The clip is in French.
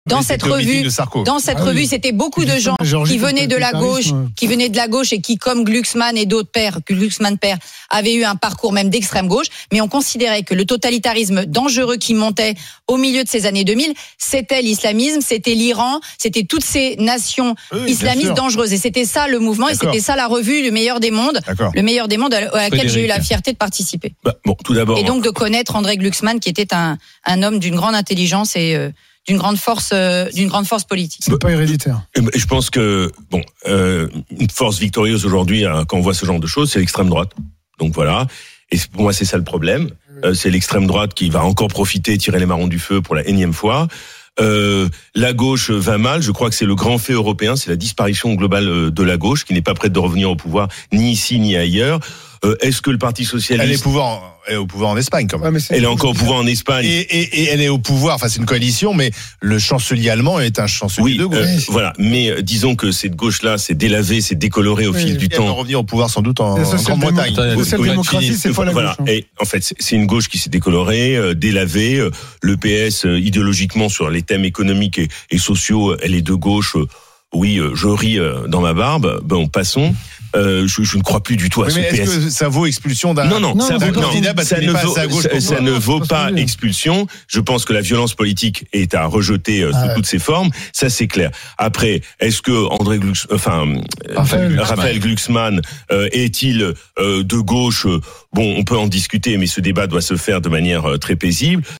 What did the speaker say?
Dans cette revue, c'était beaucoup de gens qui venaient de la gauche et qui, comme Glucksmann et d'autres Glucksmann père, avaient eu un parcours même d'extrême gauche, mais on considérait que le totalitarisme dangereux qui montait au milieu de ces années 2000, c'était l'islamisme, c'était l'Iran, c'était toutes ces nations islamistes dangereuses. Et c'était ça le mouvement, et c'était ça la revue, le meilleur des mondes à laquelle j'ai eu la fierté de participer. Tout d'abord. Et donc de connaître André Glucksmann, qui était un homme d'une grande intelligence et d'une grande force politique. C'est pas héréditaire. Je pense que une force victorieuse aujourd'hui, quand on voit ce genre de choses, c'est l'extrême droite. Donc voilà. Et pour moi, c'est ça le problème. C'est l'extrême droite qui va encore profiter, tirer les marrons du feu pour la énième fois. La gauche va mal. Je crois que c'est le grand fait européen, c'est la disparition globale de la gauche, qui n'est pas prête de revenir au pouvoir ni ici ni ailleurs. Est-ce que le Parti socialiste... Elle est au pouvoir en Espagne, quand même. Elle est encore au pouvoir en Espagne. Et elle est au pouvoir, c'est une coalition, mais le chancelier allemand est un chancelier de gauche. Voilà. Mais disons que cette gauche-là s'est délavée, s'est décolorée au fil du temps. Elle va revenir au pouvoir sans doute en Grande-Bretagne. La social-démocratie, c'est pas la gauche. Et en fait, c'est une gauche qui s'est décolorée, délavée. Le PS, idéologiquement, sur les thèmes économiques et sociaux, elle est de gauche. Je ris dans ma barbe. Passons. Je ne crois plus du tout à ce PS. Est-ce que ça vaut expulsion d'un candidat parce qu'il n'est pas assez à gauche? Ça ne vaut pas expulsion. Je pense que la violence politique est à rejeter sous toutes ses formes. Ça, c'est clair. Après, est-ce que Raphaël Glucksmann est-il de gauche? On peut en discuter, mais ce débat doit se faire de manière très paisible.